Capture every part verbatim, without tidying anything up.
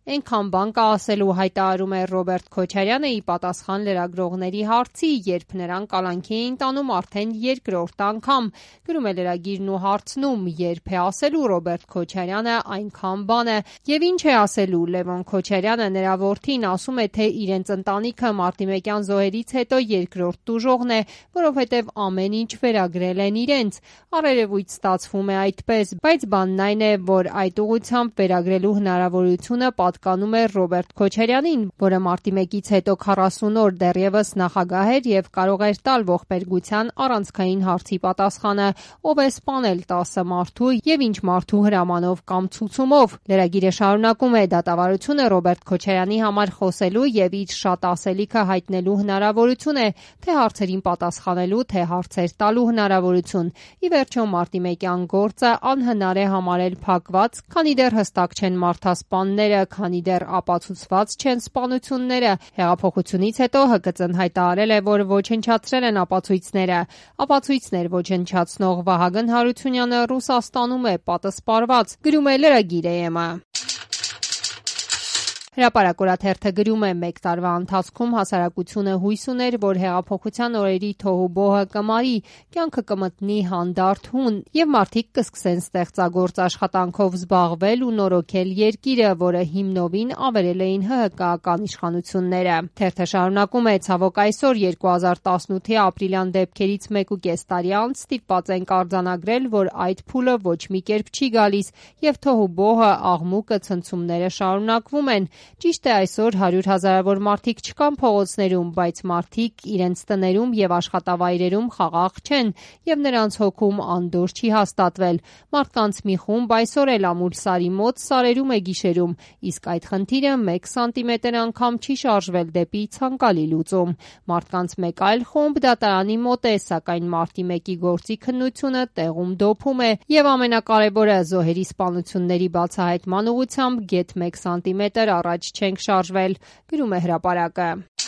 Այնքան բան կա ասելու, հայտարարում է Ռոբերտ Քոչարյանը ի պատասխան լրագրողների հարցի, երբ նրան կալանքի էին տանում արդեն երկրորդ անգամ։ Գրում է լրագիրն ու հարցնում, երբ է ասելու Ռոբերտ Քոչարյանը այնքան բանը, եւ ինչ է ասելու։ Լևոն Քոչարյանը, նրա որդին, ասում է, թե իրենց ընտանիքը մարտիմեկյան զոհերից հետո երկրորդ տուժողն է, որովհետեւ ամեն ինչ վերագրել են իրենց։ Առերևույթ ստացվում է այդպես, բայց բանն այն է, որ այդ ուղղությամբ վերագրելու հնարավորությունը պատկանում է Ռոբերտ Քոչարյանին, որը մարտի մեկից հետո քառասուն օր դեռևս նախագահ էր եւ կարող էր տալ ողբերգության առանցքային հարցի պատասխանը, ով է սպանել տասը մարդու եւ ինչ մարդու հրամանով կամ ցուցումով։ Լրագիրը շարունակում է. դատավարությունը Ռոբերտ Քոչարյանի համար խոսելու եւ իր շատ ասելիքը հայտնելու հնարավորություն է, թե հարցերին պատասխանելու, թե հարցեր տալու հնարավորություն։ Ի վերջո մարտիմեկյան գործը անհնար է համարել փակված, քանի դեռ հստակ չեն մարդասպանները, քանի դեռ ապացուցված չեն սպանությունները։ Հեղափոխությունից հետո Հ K Ծ-ն հայտարարել է, որ ոչնչացրել են ապացույցները։ Ապացույցներ ոչնչացնող Վահագն Հարությունյանը Ռուսաստանում է պատասպարված, գրում է լրագիր-ը։ Հրապարակ օրաթերթը գրում է. մեկ տարվա ընթացքում հասարակությունը հույս ուներ, որ հեղափոխության օրերի թոհուբոհը կմարի, կյանքը կմտնի հանդարտ հուն եւ մարդիկ կսկսեն ստեղծագործ աշխատանքով զբաղվել ու նորոգել երկիրը, որը հիմնովին ավերել էին Հ Հ Կ-ական իշխանությունները։ Թերթը շարունակում է. ցավոք այսօր երկու հազար տասնութի ապրիլյան դեպքերից մեկուկես տարի անց ստիպված ենք արձանագրել, որ այդ փուլը ոչ մի կերպ չի գալիս եւ թոհուբոհը, աղմուկը, ցնցումները շարունակվում են։ Ճիշտ է, այսօր հարյուր հազարավոր մարդիկ չկան փողոցներում, բայց մարդիկ իրենց տներում եւ աշխատավայրերում խաղաղ չեն եւ նրանց հոգում անդորր չի հաստատվել։ Մարդկանց մի խումբ այսօր էլ ամուլ սարի մոտ սարերում է գիշերում, իսկ այդ խնդիրը մեկ սանտիմետր անգամ չի շարժվել դեպի ցանկալի լուծում։ Մարդկանց մեկ այլ խումբ դատարանի մոտ է, սակայն մարտի մեկի գործի քննությունը տեղում դոփում է եւ ամենակարևորը, զոհերի սպանությունների բացահայտման ուղղությամբ գեթ մեկ սանտիմետր առաջ չենք շարժվել, գրում է Հրապարակը։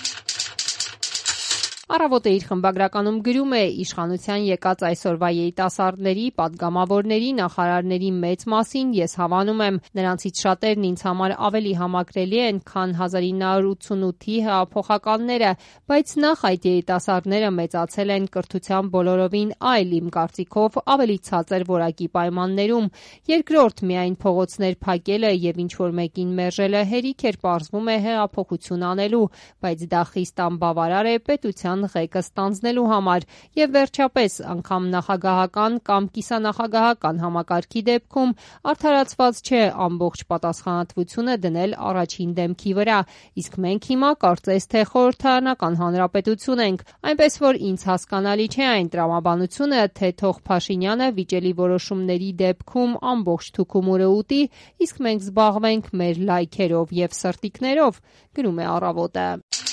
Առավոտը իր խմբագրականում գրում է. իշխանության եկած այսօրվա երիտասարդների, падգամավորների, նախարարների մեծ մասին ես հավանում եմ, նրանցից շատերն ինձ համար ավելի համակրելի են, քան հազար ինը հարյուր ութսունութի հեղափոխականները, բայց նախ այդ երիտասարդները մեծացել են կրթության բոլորովին այլ, իմ կարծիքով, ավելի ցածր որակի պայմաններում։ Երկրորդ, միայն փողոցներ փակելը եւ ինչ-որ մեկին մերժելը հերիք էր պարզվում է հեղափոխություն անելու, բայց դա խիստ անբավարար է պետության ղեկը ստանձնելու համար եւ վերջապես անգամ նախագահական կամ կիսանախագահական համակարգի դեպքում արդարացված չէ ամբողջ պատասխանատվությունը դնել առաջին դեմքի վրա, իսկ մենք հիմա կարծես թե խորհրդարանական հանրապետություն ենք, այնպես որ ինձ հասկանալի չէ այն տրամաբանությունը, թե թող Փաշինյանը վիճելի որոշումների դեպքում ամբողջ թուքումուրը ուտի, իսկ մենք զբաղվենք մեր լայքերով եւ սրտիկներով, գրում է Առավոտը։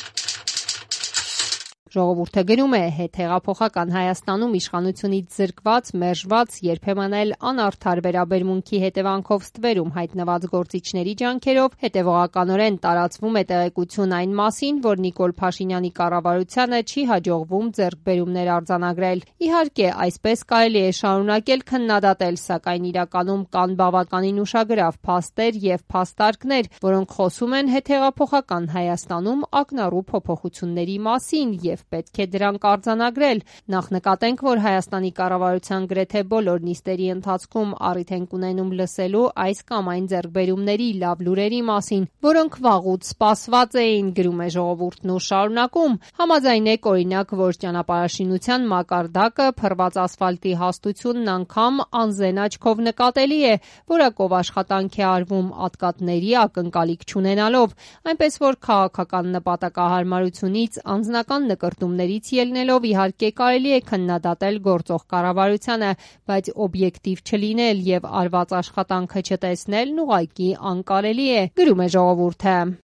Ժողովուրդը գրում է. հետհեղափոխական Հայաստանում իշխանությունից զրկված, մերժված, երբեմն էլ անարդար վերաբերմունքի հետևանքով ստվերում հայտնված գործիչների ջանքերով հետևողականորեն տարածվում է տեղեկություն այն մասին, որ Նիկոլ Փաշինյանի կառավարությանը չի հաջողվում ձեռքբերումներ արձանագրել։ Իհարկե, այսպես կարելի է շարունակել քննադատել, սակայն իրականում կան բավականին ուշագրավ փաստեր եւ փաստարկներ, որոնք խոսում են հետհեղափոխական Հայաստանում ակնառու փոփոխությունների մասին եւ պետք է դրանք արձանագրել։ Նախ նկատենք, որ Հայաստանի կառավարության գրեթե բոլոր նիստերի ընթացքում առիթ ենք ունենում լսելու այս կամ այն ձեռքբերումների լավ լուրերի մասին, որոնք վաղուց սպասված էին, գրում է Ժողովուրդն ու շարունակում։ Համաձայն եք, օրինակ, որ ճանապարհաշինության մակարդակը, փռված ասֆալտի հաստությունն անգամ անզեն աչքով նկատելի է, որակով աշխատանք է արվում ատկատների ակնկալիք չունենալով, այնպես որ քաղաքական նպատակահարմարությունից անձնական նկրտումներից ելնելով իհարկե կարելի է քննադատել գործող կառավարությանը, բայց օբյեկտիվ չլինել եւ արված աշխատանքը չտեսնելն ուղղակի անկարելի է, գրում է Ժողովուրդը։